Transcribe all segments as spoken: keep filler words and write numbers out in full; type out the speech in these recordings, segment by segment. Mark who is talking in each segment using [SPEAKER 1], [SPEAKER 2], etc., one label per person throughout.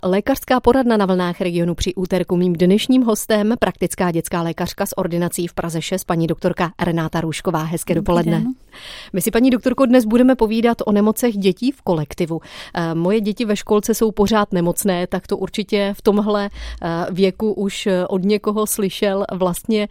[SPEAKER 1] Lékařská poradna na vlnách Regionu při úterku. Mým dnešním hostem praktická dětská lékařka s ordinací v Praze šest, paní doktorka Renáta Růžková. Hezké dopoledne. My si, paní doktorko, dnes budeme povídat o nemocech dětí v kolektivu. Moje děti ve školce jsou pořád nemocné, tak to určitě v tomhle věku už od někoho slyšel vlastně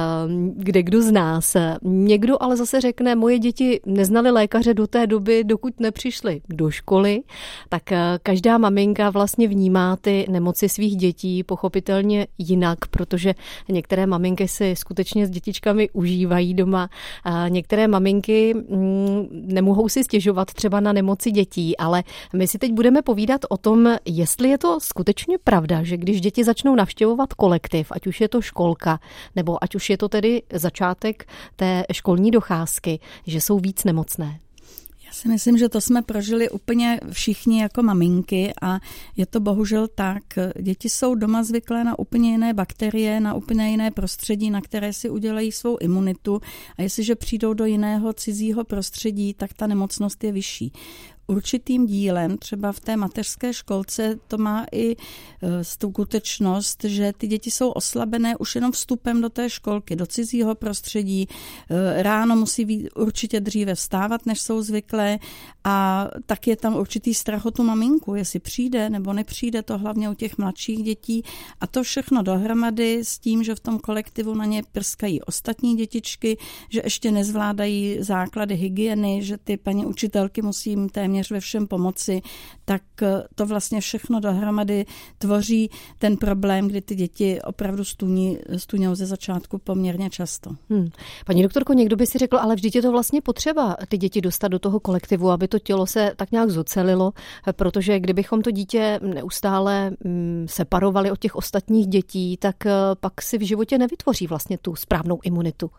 [SPEAKER 1] kde kdo z nás. Někdo ale zase řekne, moje děti neznali lékaře do té doby, dokud nepřišli do školy, tak každá maminka vlastně vnímá ty nemoci svých dětí pochopitelně jinak, protože některé maminky si skutečně s dětičkami užívají doma. A některé maminky mm, nemohou si stěžovat třeba na nemoci dětí, ale my si teď budeme povídat o tom, jestli je to skutečně pravda, že když děti začnou navštěvovat kolektiv, ať už je to školka, nebo ať už je to tedy začátek té školní docházky, že jsou víc nemocné.
[SPEAKER 2] Já si myslím, že to jsme prožili úplně všichni jako maminky a je to bohužel tak. Děti jsou doma zvyklé na úplně jiné bakterie, na úplně jiné prostředí, na které si udělají svou imunitu a jestliže přijdou do jiného cizího prostředí, tak ta nemocnost je vyšší. Určitým dílem, třeba v té mateřské školce, to má i skutečnost, že ty děti jsou oslabené už jenom vstupem do té školky, do cizího prostředí. Ráno musí být určitě dříve vstávat, než jsou zvyklé a tak je tam určitý strach o tu maminku, jestli přijde nebo nepřijde, to hlavně u těch mladších dětí. A to všechno dohromady s tím, že v tom kolektivu na ně prskají ostatní dětičky, že ještě nezvládají základy hygieny, že ty paní učitelky musí jim téměř ve všem pomoci, tak to vlastně všechno dohromady tvoří ten problém, kdy ty děti opravdu stůní, stůňou ze začátku poměrně často. Hmm.
[SPEAKER 1] Paní doktorko, někdo by si řekl, ale vždyť je to vlastně potřeba ty děti dostat do toho kolektivu, aby to tělo se tak nějak zocelilo, protože kdybychom to dítě neustále separovali od těch ostatních dětí, tak pak si v životě nevytvoří vlastně tu správnou imunitu.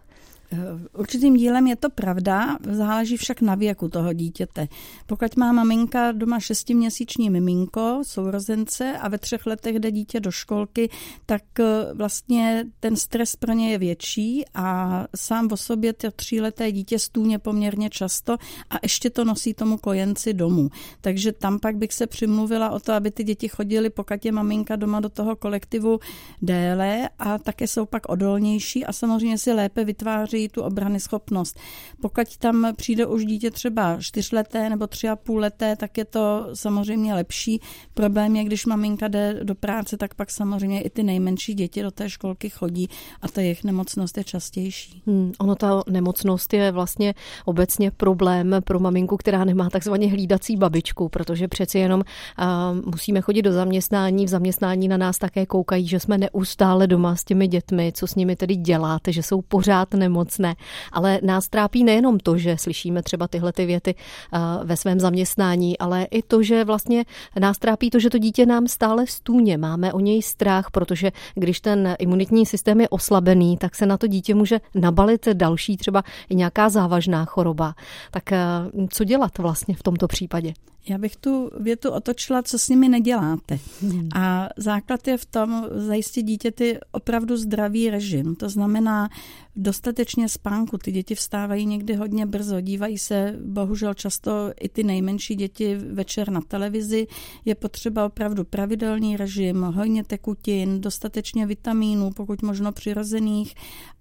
[SPEAKER 2] Určitým dílem je to pravda, záleží však na věku toho dítěte. Pokud má maminka doma šestiměsíční miminko, sourozence a ve třech letech jde dítě do školky, tak vlastně ten stres pro ně je větší a sám o sobě to tříleté dítě stůně poměrně často a ještě to nosí tomu kojenci domů. Takže tam pak bych se přimluvila o to, aby ty děti chodily, pokud je maminka doma do toho kolektivu déle a také jsou pak odolnější a samozřejmě si lépe vytváří tu obranyschopnost. Pokud tam přijde už dítě třeba čtyřleté nebo tři a půl leté, tak je to samozřejmě lepší. Problém je, když maminka jde do práce, tak pak samozřejmě i ty nejmenší děti do té školky chodí a ta jejich nemocnost je častější.
[SPEAKER 1] Hmm, ono ta nemocnost je vlastně obecně problém pro maminku, která nemá takzvaně hlídací babičku, protože přeci jenom uh, musíme chodit do zaměstnání, v zaměstnání na nás také koukají, že jsme neustále doma s těmi dětmi, co s nimi tedy děláte, že jsou pořád nemocné. Ale nás trápí nejenom to, že slyšíme třeba tyhle ty věty uh, ve svém zaměstnání, ale i to, že vlastně nás trápí to, že to dítě nám stále stůně. Máme o něj strach, protože když ten imunitní systém je oslabený, tak se na to dítě může nabalit další třeba i nějaká závažná choroba. Tak uh, co dělat vlastně v tomto případě?
[SPEAKER 2] Já bych tu větu otočila, co s nimi neděláte. Hmm. A základ je v tom zajistit dítěti opravdu zdravý režim. To znamená dostatečně spánku. Ty děti vstávají někdy hodně brzo, dívají se bohužel často i ty nejmenší děti večer na televizi. Je potřeba opravdu pravidelný režim, hodně tekutin, dostatečně vitamínů, pokud možno přirozených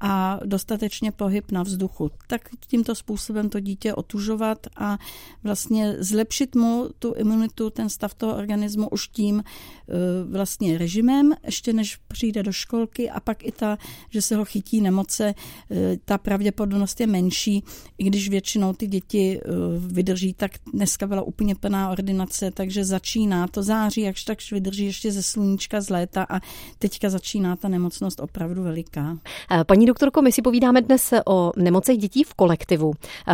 [SPEAKER 2] a dostatečně pohyb na vzduchu. Tak tímto způsobem to dítě otužovat a vlastně zlepšit mu tu imunitu, ten stav toho organismu už tím vlastně režimem, ještě než přijde do školky a pak i ta, že se ho chytí nemoce, ta pravděpodobnost je menší, i když většinou ty děti vydrží, tak dneska byla úplně plná ordinace, takže začíná to září, jakž takž vydrží ještě ze sluníčka z léta a teďka začíná ta nemocnost opravdu veliká.
[SPEAKER 1] Paní doktorko, my si povídáme dnes o nemocech dětí v kolektivu.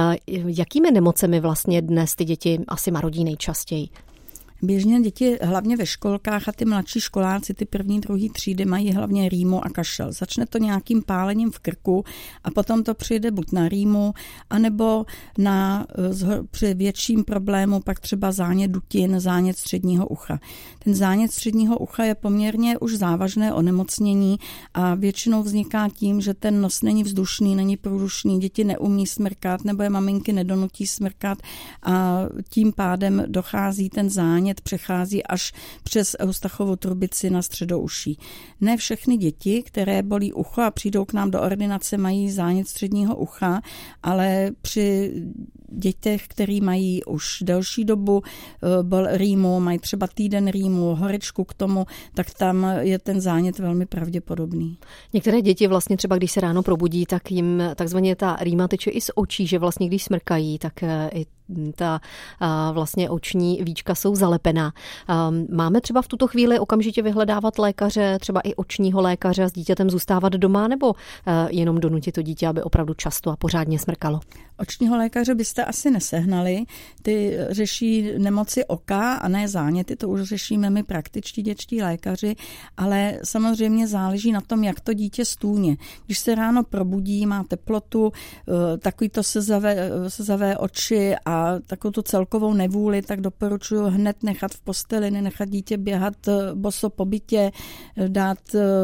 [SPEAKER 1] Jakými nemocemi vlastně dnes ty děti asi marodí nejčastěji?
[SPEAKER 2] Běžně děti, hlavně ve školkách a ty mladší školáci, ty první, druhý třídy mají hlavně rýmu a kašel. Začne to nějakým pálením v krku a potom to přijde buď na rýmu, anebo na, při větším problému pak třeba zánět dutin, zánět středního ucha. Ten zánět středního ucha je poměrně už závažné onemocnění a většinou vzniká tím, že ten nos není vzdušný, není průdušný, děti neumí smrkat nebo je maminky nedonutí smrkat a tím pádem dochází ten zánět zánět přechází až přes Eustachovou trubici na středouší. Ne všechny děti, které bolí ucho a přijdou k nám do ordinace, mají zánět středního ucha, ale při dětech, který mají už delší dobu bol rýmu, mají třeba týden rýmu, horečku k tomu, tak tam je ten zánět velmi pravděpodobný.
[SPEAKER 1] Některé děti vlastně třeba, když se ráno probudí, tak jim takzvaně ta rýma teče i z očí, že vlastně když smrkají, tak i ta vlastně oční víčka jsou zalepená. Máme třeba v tuto chvíli okamžitě vyhledávat lékaře, třeba i očního lékaře a s dítětem zůstávat doma, nebo jenom donutit to dítě, aby opravdu často a pořádně smrkalo?
[SPEAKER 2] Očního lékaře byste asi nesehnali. Ty řeší nemoci oka a ne záněty, to už řešíme my praktičtí dětští lékaři, ale samozřejmě záleží na tom, jak to dítě stůně. Když se ráno probudí, má teplotu, takový to sezavé, sezavé oči a takovou tu celkovou nevůli, tak doporučuji hned nechat v posteli, nenechat dítě běhat boso po bytě, dát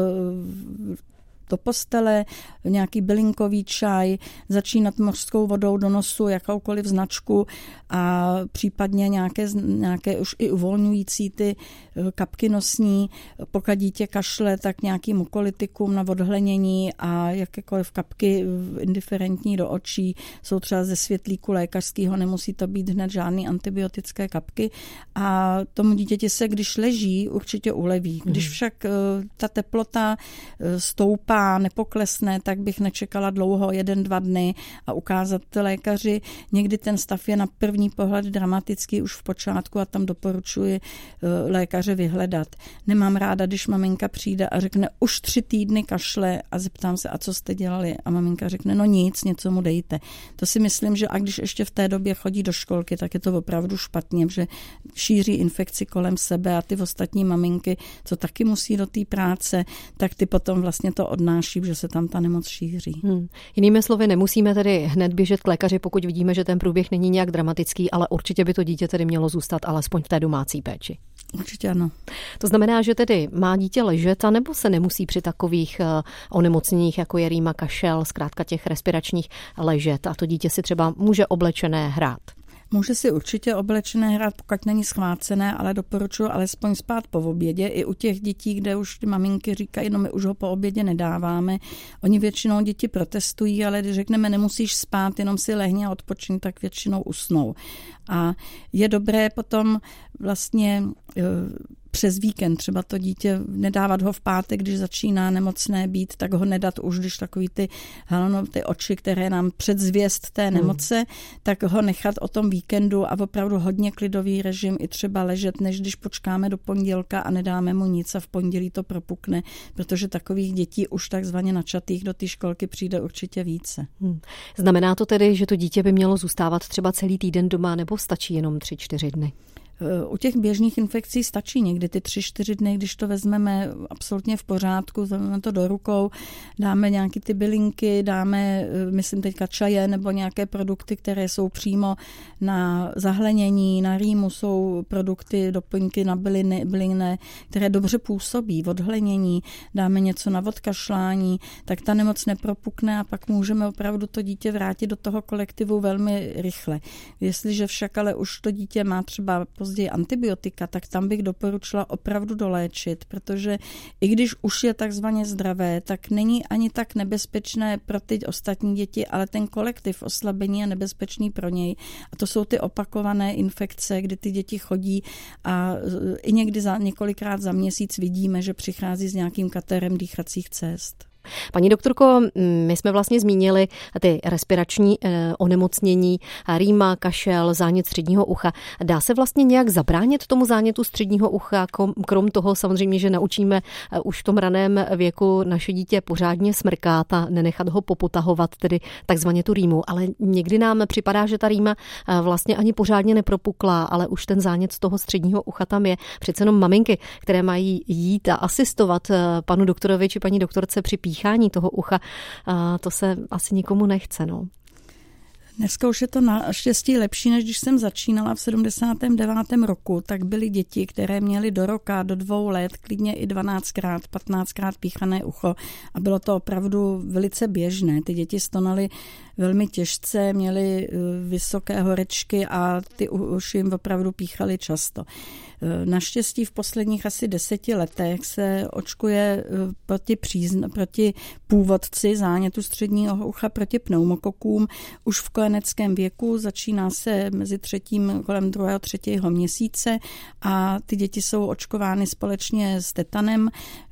[SPEAKER 2] do postele, nějaký bylinkový čaj, začínat mořskou vodou do nosu, jakoukoliv značku a případně nějaké, nějaké už i uvolňující ty kapky nosní. Pokud dítě kašle, tak nějaký mukolitikum na odhlenění a jakékoliv kapky indiferentní do očí jsou třeba ze světlíku lékařského, nemusí to být hned žádný antibiotické kapky a tomu dítěti se, když leží, určitě uleví. Když však ta teplota stoupá, nepoklesne, tak bych nečekala dlouho, jeden, dva dny a ukázat lékaři. Někdy ten stav je na první pohled dramatický už v počátku a tam doporučuji lékaře vyhledat. Nemám ráda, když maminka přijde a řekne, už tři týdny kašle a zeptám se, a co jste dělali? A maminka řekne, no nic, něco mu dejte. To si myslím, že a když ještě v té době chodí do školky, tak je to opravdu špatně, že šíří infekci kolem sebe a ty ostatní maminky, co taky musí do té práce, tak ty potom vlastně to odnáší, že se tam ta nemoc šíří. Hmm.
[SPEAKER 1] Jinými slovy, nemusíme tedy hned běžet k lékaři, pokud vidíme, že ten průběh není nějak dramatický, ale určitě by to dítě tedy mělo zůstat alespoň v té domácí péči.
[SPEAKER 2] Určitě ano.
[SPEAKER 1] To znamená, že tedy má dítě ležet, anebo se nemusí při takových uh, onemocněních, jako je rýma, kašel, zkrátka těch respiračních, ležet a to dítě si třeba může oblečené hrát?
[SPEAKER 2] Může si určitě oblečené hrát, pokud není schvácené, ale doporučuji alespoň spát po obědě. I u těch dětí, kde už ty maminky říkají, no my už ho po obědě nedáváme. Oni většinou děti protestují, ale když řekneme, nemusíš spát, jenom si lehni a odpočiň, tak většinou usnou. A je dobré potom vlastně přes víkend třeba to dítě nedávat ho v pátek, když začíná nemocné být, tak ho nedat už, když takový ty, ano, ty oči, které nám předzvěst té nemoce, hmm. tak ho nechat o tom víkendu a opravdu hodně klidový režim i třeba ležet, než když počkáme do pondělka a nedáme mu nic a v pondělí to propukne, protože takových dětí už takzvaně načatých do té školky přijde určitě více. Hmm.
[SPEAKER 1] Znamená to tedy, že to dítě by mělo zůstávat třeba celý týden doma nebo stačí jenom tři, čtyři dny?
[SPEAKER 2] U těch běžných infekcí stačí někdy ty tři, čtyři dny, když to vezmeme absolutně v pořádku, vezmeme to do rukou, dáme nějaké ty bylinky, dáme, myslím teďka čaje nebo nějaké produkty, které jsou přímo na zahlenění, na rýmu jsou produkty, doplňky na byliny, byliny, které dobře působí, odhlenění, dáme něco na odkašlání, tak ta nemoc nepropukne a pak můžeme opravdu to dítě vrátit do toho kolektivu velmi rychle. Jestliže však ale už to dítě má třeba později antibiotika, tak tam bych doporučila opravdu doléčit, protože i když už je takzvaně zdravé, tak není ani tak nebezpečné pro ty ostatní děti, ale ten kolektiv oslabení je nebezpečný pro něj. A to jsou ty opakované infekce, kdy ty děti chodí a i někdy za několikrát za měsíc vidíme, že přichází s nějakým katerem dýchacích cest.
[SPEAKER 1] Paní doktorko, my jsme vlastně zmínili ty respirační eh, onemocnění, rýma, kašel, zánět středního ucha. Dá se vlastně nějak zabránit tomu zánětu středního ucha, krom toho samozřejmě, že naučíme eh, už v tom raném věku naše dítě pořádně smrkát a nenechat ho popotahovat, tedy takzvaně tu rýmu. Ale někdy nám připadá, že ta rýma eh, vlastně ani pořádně nepropukla, ale už ten zánět z toho středního ucha tam je. Přece jenom maminky, které mají jít a asistovat eh, panu doktorovi či paní doktorce při píchání toho ucha, to se asi nikomu nechce, no.
[SPEAKER 2] Dneska už je to naštěstí lepší, než když jsem začínala v sedmdesátém devátém roku, tak byly děti, které měly do roka, do dvou let, klidně i dvanáctkrát, patnáctkrát píchané ucho a bylo to opravdu velice běžné. Ty děti stonaly velmi těžce, měly vysoké horečky a ty uši jim opravdu píchaly často. Naštěstí v posledních asi deseti letech se očkuje proti, přízn- proti původci zánětu středního ucha, proti pneumokokům. Už v kojeneckém věku začíná se mezi třetím, kolem druhého, třetího měsíce a ty děti jsou očkovány společně s tetanem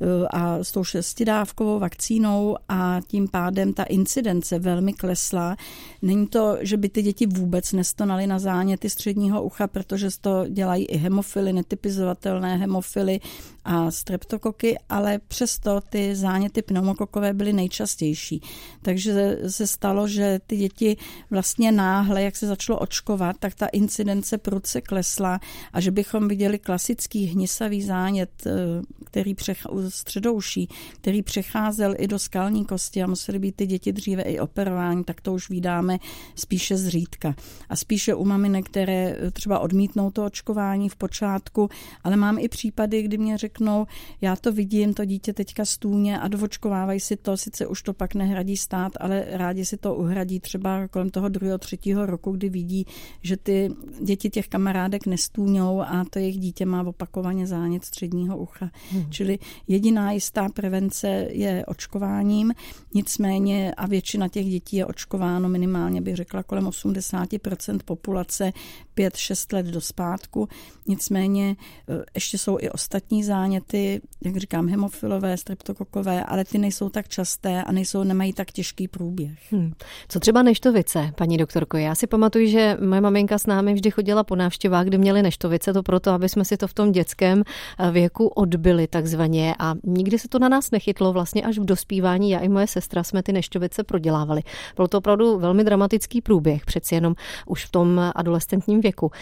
[SPEAKER 2] a s tou šestidávkovou vakcínou a tím pádem ta incidence velmi klesla. Není to, že by ty děti vůbec nestonaly na záněty středního ucha, protože to dělají i hemofily, netypizovatelné hemofily a streptokoky, ale přesto ty záněty pneumokokové byly nejčastější. Takže se stalo, že ty děti vlastně náhle, jak se začalo očkovat, tak ta incidence prudce klesla a že bychom viděli klasický hnisavý zánět, který přech- středouší, který přecházel i do skalní kosti a museli být ty děti dříve i operováni, tak to už vídáme spíše zřídka. A spíše u maminek, které třeba odmítnou to očkování v počátku, ale mám i případy, kdy mě řeknou, já to vidím, to dítě teďka stůně a dovočkovávají si to, sice už to pak nehradí stát, ale rádi si to uhradí třeba kolem toho druhého, třetího roku, kdy vidí, že ty děti těch kamarádek nestůňou a to jejich dítě má opakovaně zánět středního ucha. Hmm. Čili jediná jistá prevence je očkováním, nicméně a většina těch dětí je očkováno minimálně, bych řekla, kolem osmdesát procent populace pět šest let do zpátku. Nicméně ještě jsou i ostatní záněty, jak říkám, hemofilové, streptokokové, ale ty nejsou tak časté a nejsou, nemají tak těžký průběh. Hmm.
[SPEAKER 1] Co třeba neštovice, paní doktorko? Já si pamatuju, že moje maminka s námi vždy chodila po návštěvách, kde měly neštovice, to proto, aby jsme si to v tom dětském věku odbyli takzvaně a nikdy se to na nás nechytlo, vlastně až v dospívání já i moje sestra jsme ty neštovice prodělávali. Byl to opravdu velmi dramatický průběh, přeci jenom už v tom adolescentním věku.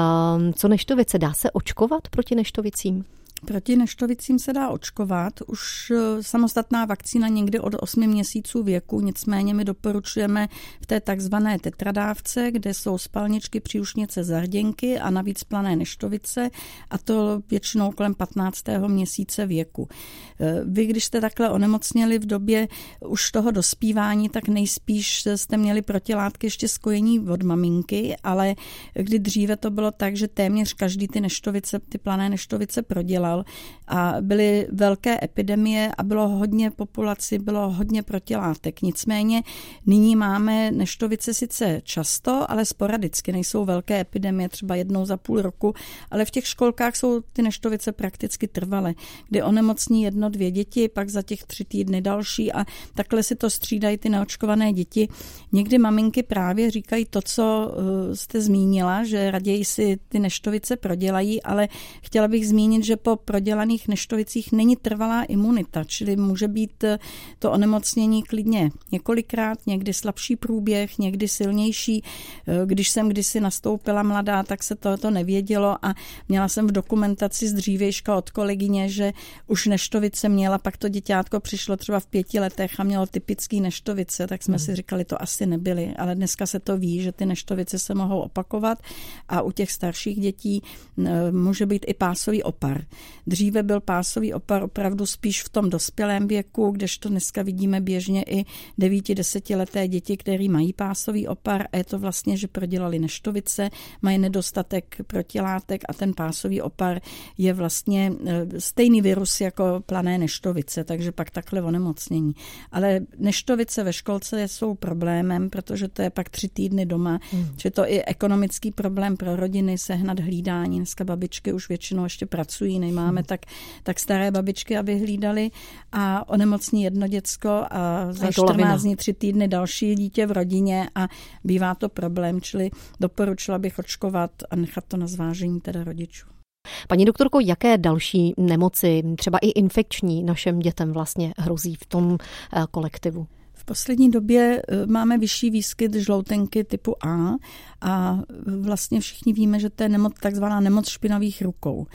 [SPEAKER 1] Co neštovice? Dá se očkovat proti neštovicím?
[SPEAKER 2] Proti neštovicím se dá očkovat. Už samostatná vakcína někdy od osmi měsíců věku, nicméně my doporučujeme v té takzvané tetradávce, kde jsou spalničky, příušnice, zarděnky a navíc plané neštovice a to většinou kolem patnáctého měsíce věku. Vy, když jste takhle onemocněli v době už toho dospívání, tak nejspíš jste měli protilátky ještě z kojení od maminky, ale kdy dříve to bylo tak, že téměř každý ty neštovice, ty plané neštovice prodělal a byly velké epidemie a bylo hodně populaci, bylo hodně protilátek. Nicméně nyní máme neštovice sice často, ale sporadicky. Nejsou velké epidemie, třeba jednou za půl roku, ale v těch školkách jsou ty neštovice prakticky trvalé, kdy onemocní jedno, dvě děti, pak za těch tři týdny další a takhle si to střídají ty neočkované děti. Někdy maminky právě říkají to, co jste zmínila, že raději si ty neštovice prodělají, ale chtěla bych zmínit, že po prodělaných neštovicích není trvalá imunita, čili může být to onemocnění klidně několikrát, někdy slabší průběh, někdy silnější. Když jsem kdysi nastoupila mladá, tak se tohoto nevědělo a měla jsem v dokumentaci z dřívějška od kolegyně, že už neštovice měla, pak to děťátko přišlo třeba v pěti letech a mělo typický neštovice, tak jsme hmm. si říkali, to asi nebyly, ale dneska se to ví, že ty neštovice se mohou opakovat a u těch starších dětí může být i pásový opar. Dříve byl pásový opar opravdu spíš v tom dospělém věku, kdežto dneska vidíme běžně i devíti, desetileté děti, které mají pásový opar a je to vlastně, že prodělali neštovice, mají nedostatek protilátek a ten pásový opar je vlastně stejný virus jako plané neštovice, takže pak takhle onemocnění. Ale neštovice ve školce jsou problémem, protože to je pak tři týdny doma, hmm. že to je ekonomický problém pro rodiny, sehnat hlídání. Dneska babičky už většinou ještě pracují, nemáme tak, tak staré babičky, aby hlídali a onemocní jedno děcko a za čtrnáct dní, tři týdny další dítě v rodině a bývá to problém, čili doporučila bych očkovat a nechat to na zvážení teda rodičů.
[SPEAKER 1] Paní doktorko, jaké další nemoci, třeba i infekční, našim dětem vlastně hrozí v tom kolektivu?
[SPEAKER 2] V poslední době máme vyšší výskyt žloutenky typu A a vlastně všichni víme, že to je nemoc, takzvaná nemoc špinavých rukou.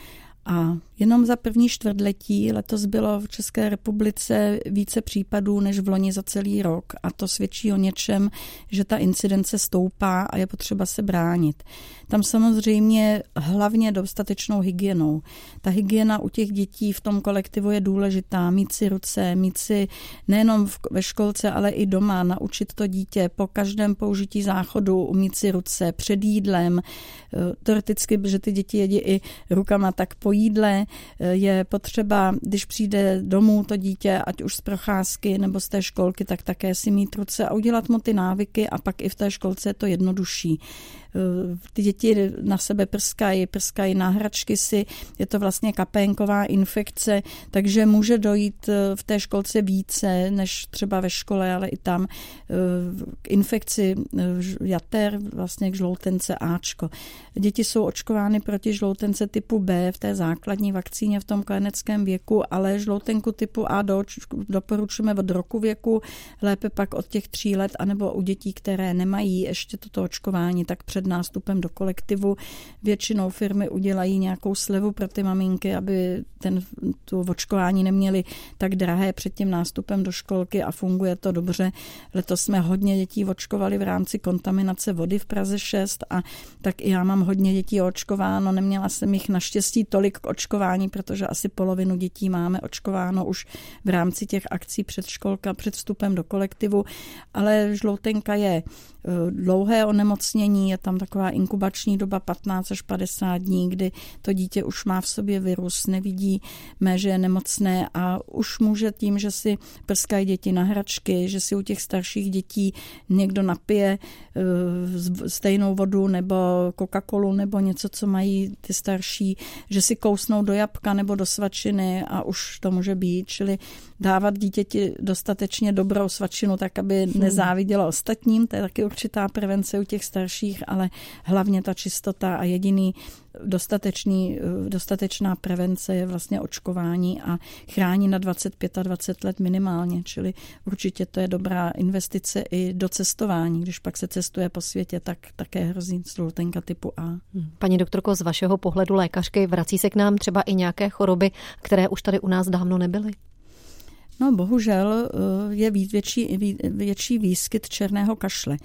[SPEAKER 2] A jenom za první čtvrtletí letos bylo v České republice více případů než v loni za celý rok a to svědčí o něčem, že ta incidence stoupá a je potřeba se bránit. Tam samozřejmě hlavně dostatečnou hygienou. Ta hygiena u těch dětí v tom kolektivu je důležitá. Mít si ruce, mít si nejenom ve školce, ale i doma, naučit to dítě po každém použití záchodu, umýt si ruce před jídlem. Teoreticky, že ty děti jedí i rukama, tak po jídle je potřeba, když přijde domů to dítě, ať už z procházky nebo z té školky, tak také si mít ruce a udělat mu ty návyky a pak i v té školce je to jednodušší. Ty děti na sebe prskají, prskají na hračky si, je to vlastně kapénková infekce, takže může dojít v té školce více než třeba ve škole, ale i tam k infekci jater, vlastně k žloutence Ačko. Děti jsou očkovány proti žloutence typu B v té základní vakcíně v tom kojeneckém věku, ale žloutenku typu A do, doporučujeme od roku věku, lépe pak od těch tří let, anebo u dětí, které nemají ještě toto očkování, tak před nástupem do kolektivu. Většinou firmy udělají nějakou slevu pro ty maminky, aby ten, tu očkování neměly tak drahé před tím nástupem do školky a funguje to dobře. Letos jsme hodně dětí očkovali v rámci kontaminace vody v Praze šest a tak i já mám hodně dětí očkováno. Neměla jsem jich naštěstí tolik k očkování, protože asi polovinu dětí máme očkováno už v rámci těch akcí předškolka před vstupem do kolektivu, ale žloutenka je dlouhé onemocnění, je tam taková inkubační doba patnáct až padesát dní, kdy to dítě už má v sobě virus, nevidí, že je nemocné a už může tím, že si prskají děti na hračky, že si u těch starších dětí někdo napije stejnou vodu nebo Coca-Colu nebo něco, co mají ty starší, že si kousnou do jabka nebo do svačiny a už to může být, čili dávat dítěti dostatečně dobrou svačinu, tak aby nezávidělo ostatním, to je taky určitá prevence u těch starších, ale hlavně ta čistota a jediný dostatečný, dostatečná prevence je vlastně očkování a chrání na dvacet pět a dvacet let minimálně, čili určitě to je dobrá investice i do cestování. Když pak se cestuje po světě, tak také hrozí žloutenka typu A.
[SPEAKER 1] Paní doktorko, z vašeho pohledu lékařky, vrací se k nám třeba i nějaké choroby, které už tady u nás dávno nebyly?
[SPEAKER 2] No bohužel je větší, větší výskyt černého kašle.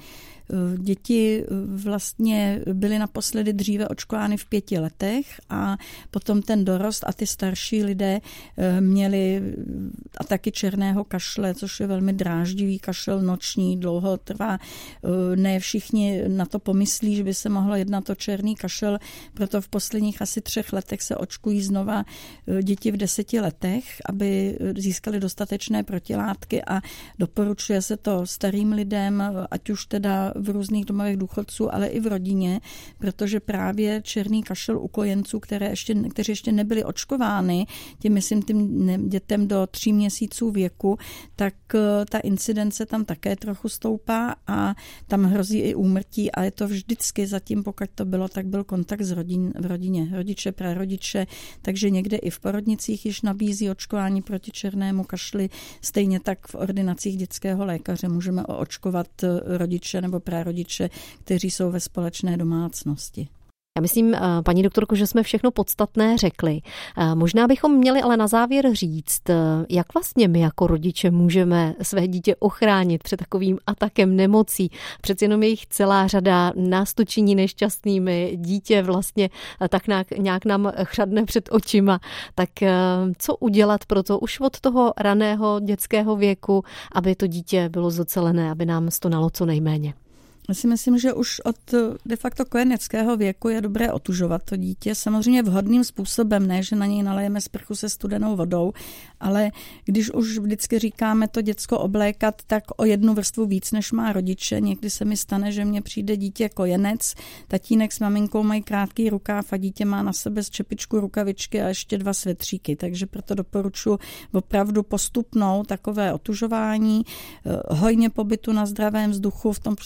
[SPEAKER 2] Děti vlastně byly naposledy dříve očkovány v pěti letech a potom ten dorost a ty starší lidé měli ataky černého kašle, což je velmi dráždivý kašel noční, dlouho trvá. Ne všichni na to pomyslí, že by se mohlo jednat o černý kašel, proto v posledních asi třech letech se očkují znova děti v deseti letech, aby získali dostatečné protilátky a doporučuje se to starým lidem, ať už teda v různých domovech důchodců, ale i v rodině, protože právě černý kašel u kojenců, které ještě, kteří ještě nebyli očkovány, tím myslím tím dětem do tří měsíců věku, tak ta incidence tam také trochu stoupá a tam hrozí i úmrtí a je to vždycky zatím, pokud to bylo, tak byl kontakt s rodin, v rodině, rodiče, prarodiče, takže někde i v porodnicích již nabízí očkování proti černému kašli, stejně tak v ordinacích dětského lékaře můžeme oočkovat rodiče nebo prarodiče, kteří jsou ve společné domácnosti.
[SPEAKER 1] Já myslím, paní doktorko, že jsme všechno podstatné řekli. Možná bychom měli ale na závěr říct, jak vlastně my jako rodiče můžeme své dítě ochránit před takovým atakem nemocí. Přeci jenom je jich celá řada, nás to činí nešťastnými, dítě vlastně tak nějak nám chřadne před očima. Tak co udělat pro to už od toho raného dětského věku, aby to dítě bylo zocelené, aby nám stonalo co nejméně?
[SPEAKER 2] Já si myslím, že už od de facto kojeneckého věku je dobré otužovat to dítě. Samozřejmě vhodným způsobem, ne, že na něj nalejeme sprchu se studenou vodou, ale když už vždycky říkáme to děcko oblékat, tak o jednu vrstvu víc, než má rodiče. Někdy se mi stane, že mně přijde dítě kojenec, tatínek s maminkou mají krátký rukáv a dítě má na sebe z čepičku rukavičky a ještě dva svetříky. Takže proto doporučuji opravdu postupnou takové otužování, hojně pobytu na zdravém vzduchu v tom předškolním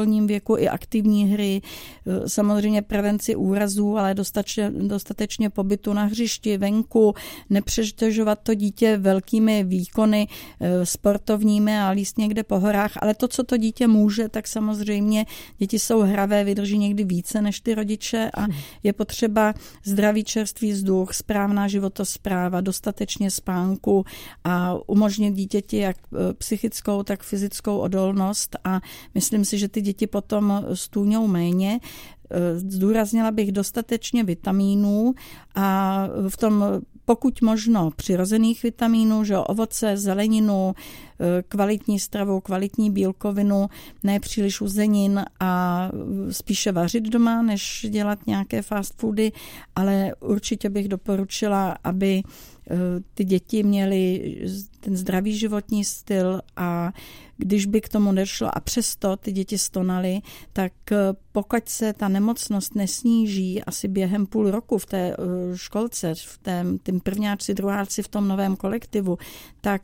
[SPEAKER 2] sportovním věku i aktivní hry, samozřejmě prevenci úrazů, ale dostatečně, dostatečně pobytu na hřišti, venku, nepřetěžovat to dítě velkými výkony sportovními a líst někde po horách, ale to, co to dítě může, tak samozřejmě děti jsou hravé, vydrží někdy více než ty rodiče a je potřeba zdravý čerstvý vzduch, správná životospráva, dostatečně spánku a umožnit dítěti jak psychickou, tak fyzickou odolnost a myslím si, že ty děti potom stůňou méně. Zdůraznila bych dostatečně vitamínů a v tom pokud možno přirozených vitamínů, že ovoce, zeleninu, kvalitní stravu, kvalitní bílkovinu, ne příliš uzenin a spíše vařit doma, než dělat nějaké fast foody, ale určitě bych doporučila, aby ty děti měly ten zdravý životní styl a když by k tomu nešlo a přesto ty děti stonaly, tak pokud se ta nemocnost nesníží asi během půl roku v té školce, v tém, tým prvňáčci, druháci v tom novém kolektivu, tak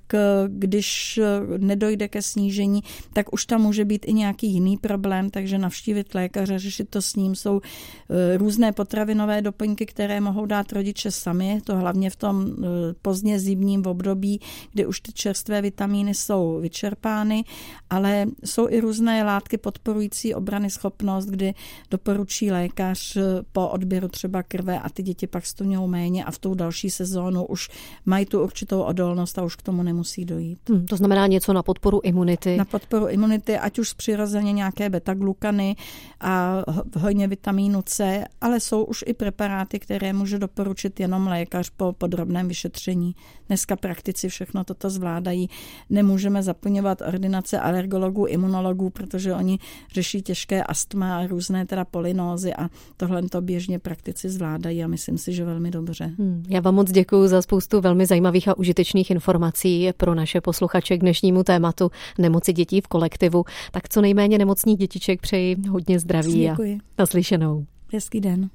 [SPEAKER 2] když nedojde ke snížení, tak už tam může být i nějaký jiný problém, takže navštívit lékaře, řešit to s ním. Jsou různé potravinové doplňky, které mohou dát rodiče sami, to hlavně v tom pozdně zimním období, kdy už ty čerstvé vitamíny jsou vyčerpány, ale jsou i různé látky podporující obranyschopnost, kdy doporučí lékař po odběru třeba krve a ty děti pak stůňou méně a v tou další sezónu už mají tu určitou odolnost a už k tomu nemusí dojít.
[SPEAKER 1] Hmm, to znamená něco na podporu imunity.
[SPEAKER 2] Na podporu imunity, ať už přirozeně nějaké beta-glukany a hojně vitamínu C, ale jsou už i preparáty, které může doporučit jenom lékař po podrobném vyšetření. Dneska praktici všechno toto zvládají. Nemůžeme zaplňovat ordinace alergologů, imunologů, protože oni řeší těžké astma a různé teda polynózy a tohle to běžně praktici zvládají a myslím si, že velmi dobře.
[SPEAKER 1] Hmm, já vám moc děkuji za spoustu velmi zajímavých a užitečných informací pro naše posluchače k dnešnímu tématu nemoci dětí v kolektivu. Tak co nejméně nemocných dětiček přeji hodně zdraví.
[SPEAKER 2] Děkuji.
[SPEAKER 1] A naslyšenou.
[SPEAKER 2] Hezký den.